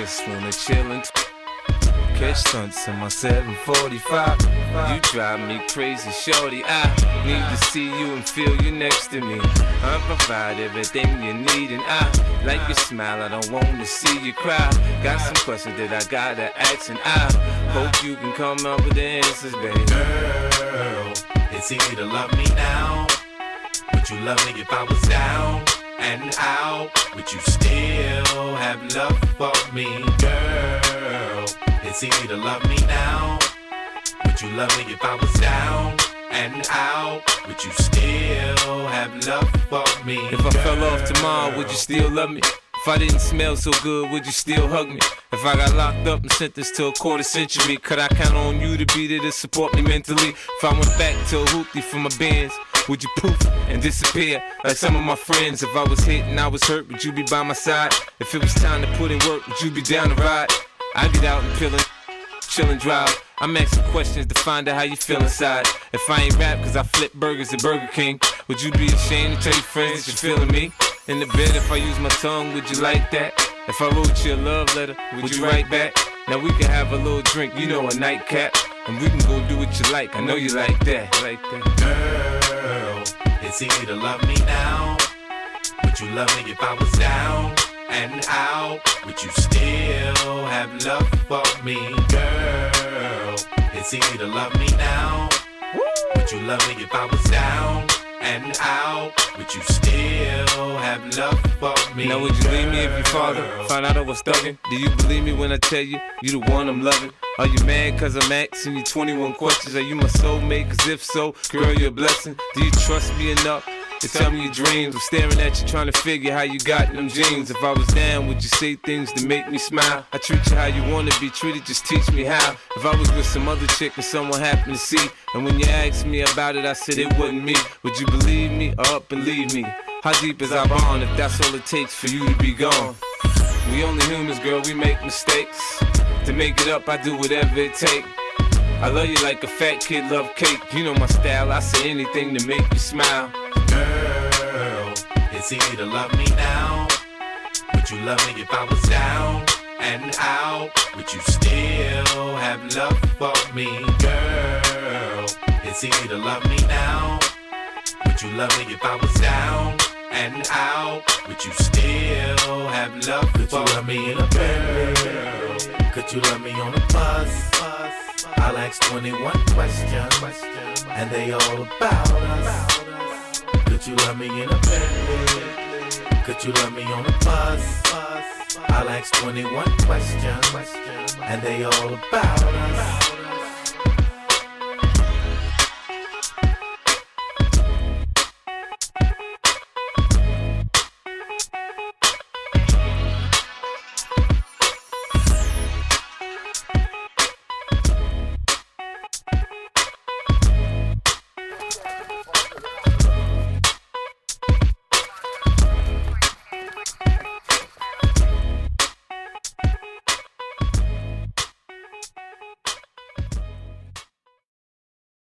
just wanna chill and catch stunts in my 745. You drive me crazy, shorty. I need to see you and feel you next to me. I provide everything you need, and I like your smile. I don't want to see you cry. Got some questions that I gotta ask, and I hope you can come up with the answers, baby. Girl, it's easy to love me now. Would you love me if I was down and out? Would you still have love for me, girl? It's easy to love me now. Would you love me if I was down and out? Would you still have love for me, If I fell off tomorrow, would you still love me? If I didn't smell so good, would you still hug me? If I got locked up and sentenced to a quarter century, could I count on you to be there to support me mentally? If I went back to a hoopty for my bands, would you poof and disappear like some of my friends? If I was hit and I was hurt, would you be by my side? If it was time to put in work, would you be down to ride? I get out and chill and drive. I'm asking questions to find out how you feel inside. If I ain't rap cause I flip burgers at Burger King, would you be ashamed to tell your friends that you're feeling me? In the bed, if I use my tongue, would you like that? If I wrote you a love letter, would you write back? Now we can have a little drink, you know, a nightcap, and we can go do what you like. I know you like that. Girl, it's easy to love me now. Would you love me if I was down and out? Would you still have love for me, girl? It's easy to love me now. Would you love me if I was down and out? Would you still have love for me? Now would you leave me if your father found out I was thugging? Do you believe me when I tell you, you the one I'm loving? Are you mad cause I'm asking you 21 questions? Are you my soulmate? Cause if so, girl, you're a blessing. Do you trust me enough to tell me your dreams? I'm staring at you trying to figure how you got them jeans. If I was down, would you say things to make me smile? I treat you how you wanna be treated, just teach me how. If I was with some other chick and someone happened to see, and when you asked me about it, I said it wasn't me, would you believe me or up and leave me? How deep is our bond if that's all it takes for you to be gone? We only humans, girl, we make mistakes. To make it up, I do whatever it takes. I love you like a fat kid love cake. You know my style, I say anything to make you smile. Girl, it's easy to love me now. Would you love me if I was down and out? Would you still have love for me, girl? It's easy to love me now. Would you love me if I was down and out? Would you still have love for me? Could you love me in a Bentley? Could you love me on a bus? I'll ask 21 questions, and they all about us. Could you love me in a Bentley? Could you love me on a bus? I'll ask 21 questions, and they all about us.